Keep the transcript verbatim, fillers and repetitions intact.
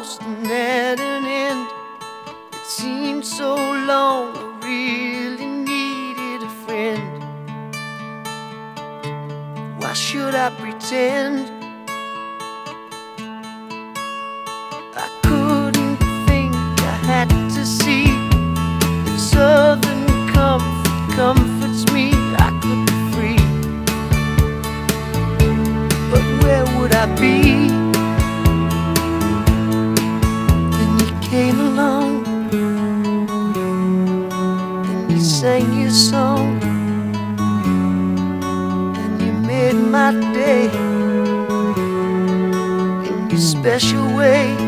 lost and at an end. It seemed so long, I really needed a friend. Why should I pretend? I couldn't think, I had to see. If southern comfort comforts me, I could be free. But where would I be? Then you came along and you sang your song and you made my day in your special way.